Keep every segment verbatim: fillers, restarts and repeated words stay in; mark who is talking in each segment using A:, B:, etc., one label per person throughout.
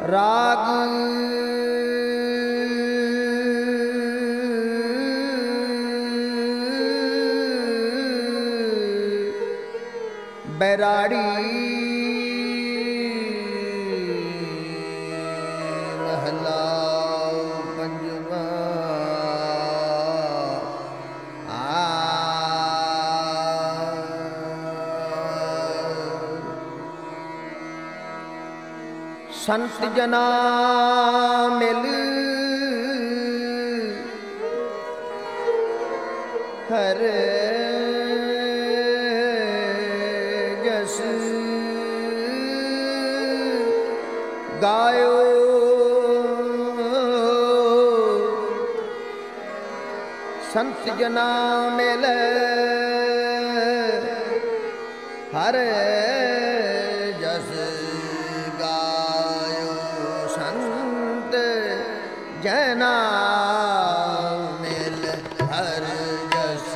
A: राग बैराड़ी महला पंजवा। संत जना मिल हर जस गायो। संत जना मिल हर जस गायो। संत जना मिल हर जस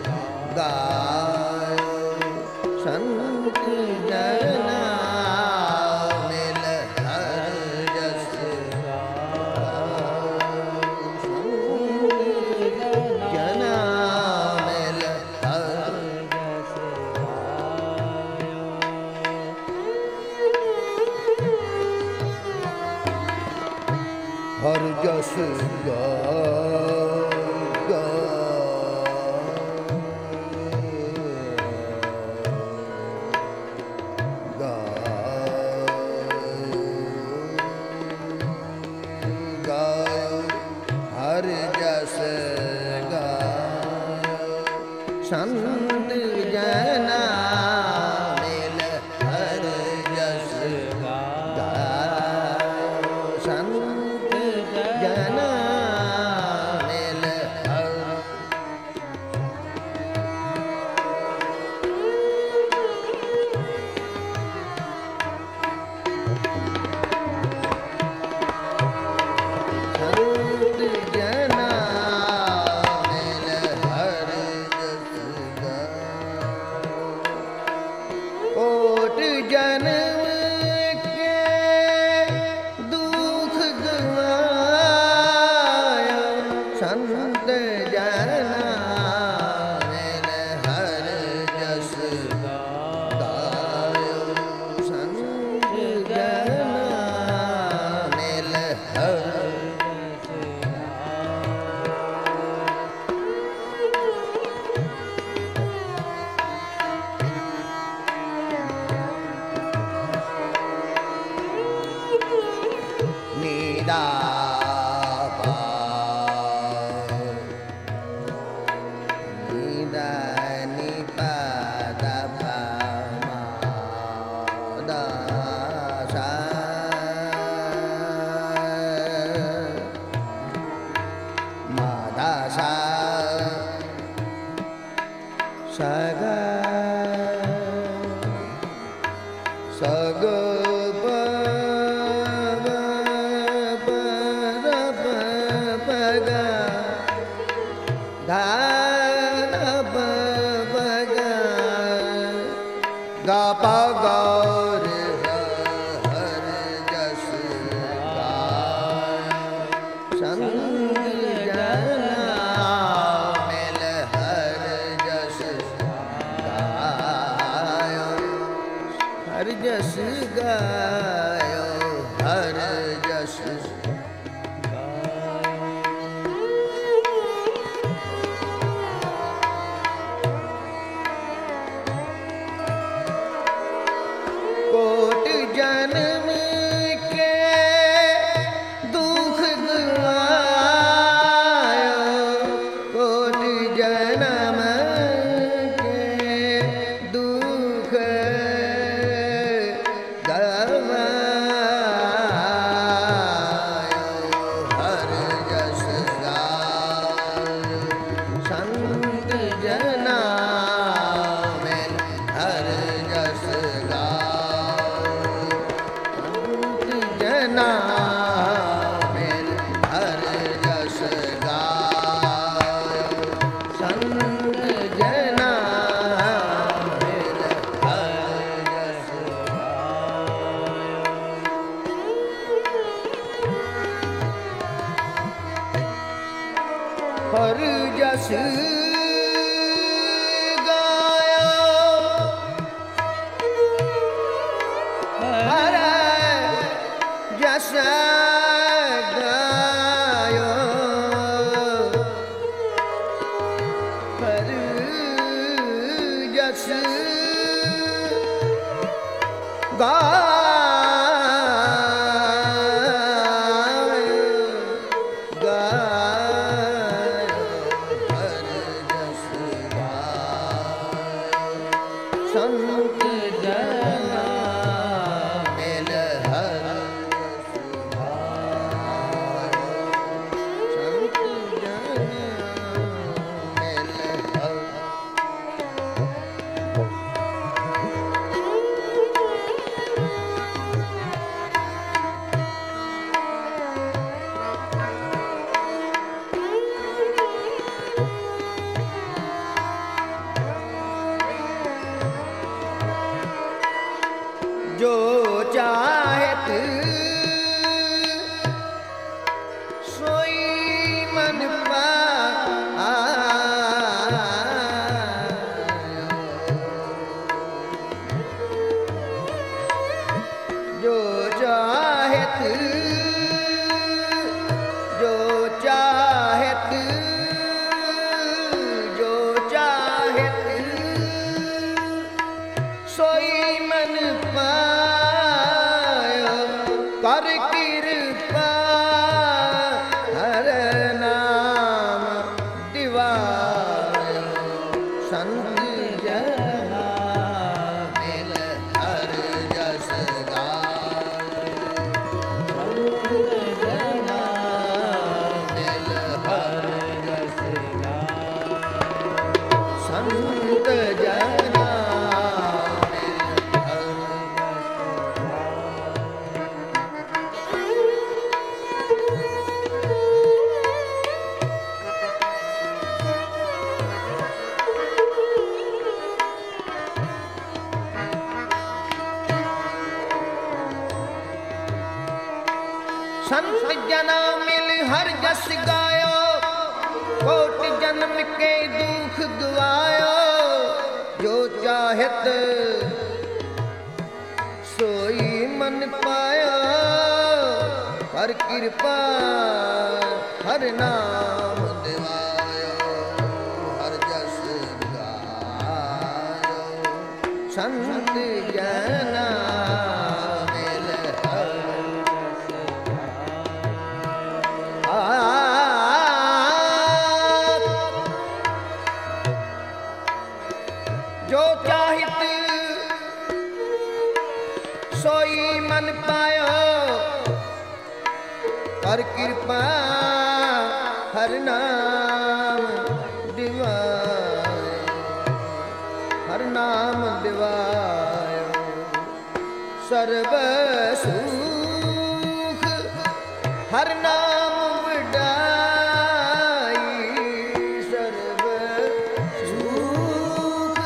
A: गायो। संत जना मिल हर जस गायो। संत जना मिल हर जस गायो। हर जस गायो। हर जस गायो। संत जना मिल हर जस गायो। संत जना मिल हर कोट जन्म के दुख गवाया। संत जना मिल हर जस गायो। संत जना मिल हर नीदा नीदा निपादा मादा सा। मादा सा सगा सग गा पा गौर हर जस गायो। संत जना मिल हर जस गायो। हर जस गायो। हर जस कोट जन्म के दुख गवाया। कोट जन्म के दुख गवाया। हर जस गाय गाय हर जस गाय संत जना मिल हर जस गाय संत जना मिल हर जो चाहत सोई मन पायो जो चाहत जो चाहत जो चाहत सोई मन पायो कर कृपा हर नाम दिवायो संत जना मिल हर जस गाय संत जना मिल हर जस गाय संत जना संत जना मिल हर जस गायो कोट जन्म के दुख गवायो जो चाहत सोई मन पायो कर कृपा हर नाम दिवायो हर जस गायो संत जना जो चाहित सोई मन पायो कर कृपा हर नाम दिवायो हर नाम दिवायो सर्व सुख हर नाम वडाई सर्व सुख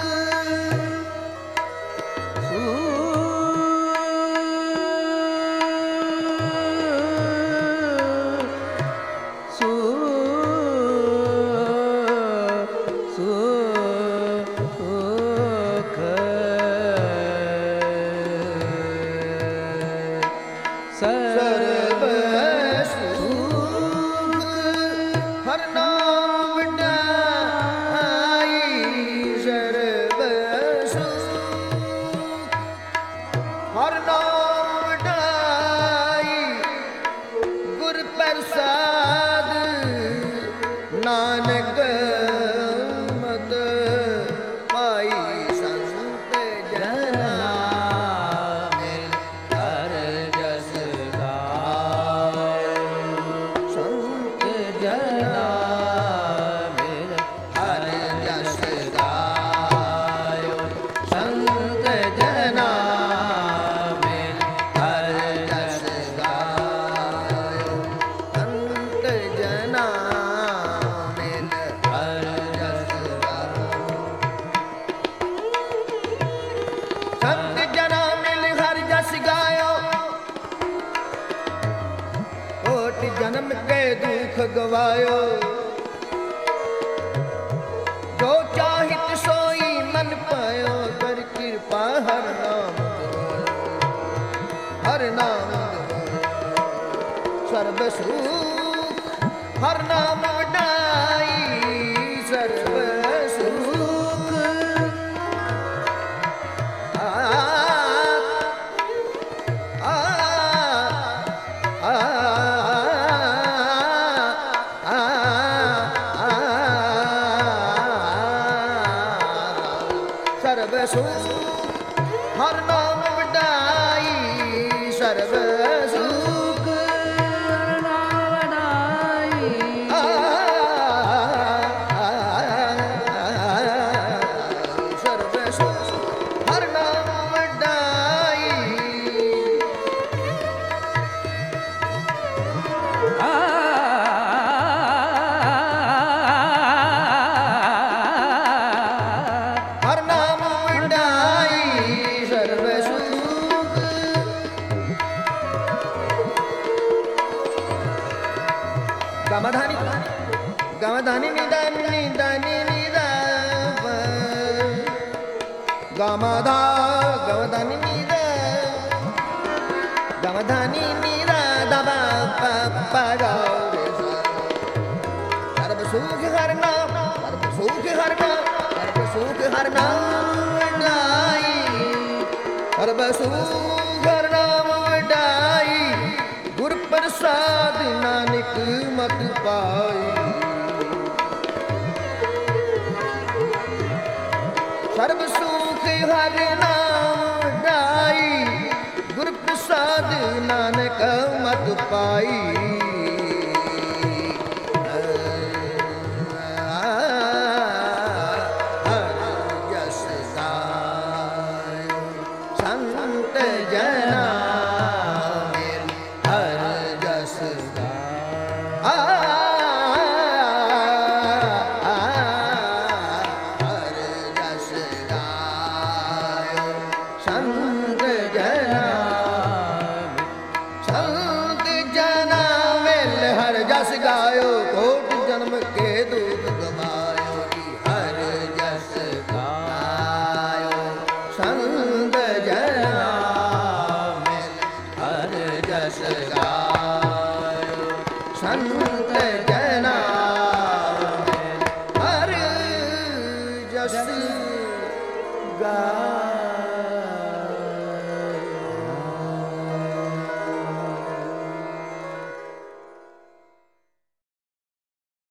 A: सर्व सुख हर नाम वडाई सर्व सुख हर नाम वडाई गुर प्रसाद नानक मत पाई संत जना मिल हर जस गाय संत जना मिल हर जस गाय संत जना मिल हर जस गाय संत जना मिल हर जस संत जना मिल हर जस गायो कोट जन्म के दुख गवायो जो चाहित सोई मन पायो कर कृपा हर नाम हर नाम सर्व सुख हर नाम वडाई सर्व ਸਰਬ ਸੁਖ ਹਰ ਨਾਮ ਵਡਾਈ ਸਰਬ ਸੁਖ
B: ਹਰ ਨਾਮ ਵਡਾਈ
A: ਸਰਬ ਸੁਖ ਹਰ ਨਾਮ ਵਡਾਈ ਹਰ ਨਾਮ ਵਡਾਈ ਸਰਬ ਸੁਖ ਗਮਧਾਨੀ ਗਮਧਾਨੀ ਨਿਦਾਨੀ ਦਾਨੀ ਨਿਦਾ ਗਮਧਾ ਗਮਧਾਨੀ ਨਿਦਾ ਗਮਧਾਨੀ ਨਿਦਾ ਦਬਾ ਪਾ ਗਾ ਸਰਬ ਸੁਖ ਹਰ ਨਾਮ ਸਰਬ ਸੁਖ ਹਰ ਨਾਮ ਸਰਬ ਸੁਖ ਹਰ ਨਾਮ ਵਡਾਈ ਸਰਬ ਸੁਖ ਹਰ ਨਾਮ ਵਡਾਈ ਗੁਰ ਪ੍ਰਸਾਦ ਨਾਨਕ ਮਤ ਪਾਈ ਸਰਬ ਸੁਖ ਹਰ ਨਾਮ ਵਡਾਈ ਗੁਰ ਪ੍ਰਸਾਦ ਨਾਨਕ ਮਤ ਪਾਈ ਸੰਤ ਜਨਾ ਮੇਲ ਹਰ ਜਸ ਗਾ ਹਰ ਜਸ ਗਾਇਓ ਸੰਤ ਜਨਾ ਸੰਤ ਜਨਾ ਮੇਲ ਹਰ ਜਸ ਗਾਇਓ ਕੋਟ ਜਨਮ ਕੇ ਦੁਖ ਗਵਾਇਓ ਜੀ ਹਰ ਜਸ ਗਾਇਓ ਸੰਤ ਜਨਾ ਮਿਲ ਹਰ ਜਸ ਗਾਇਓ ਸੰਤ ਜਨਾ ਮਿਲ ਹਰ ਜਸ ਗਾਇਓ।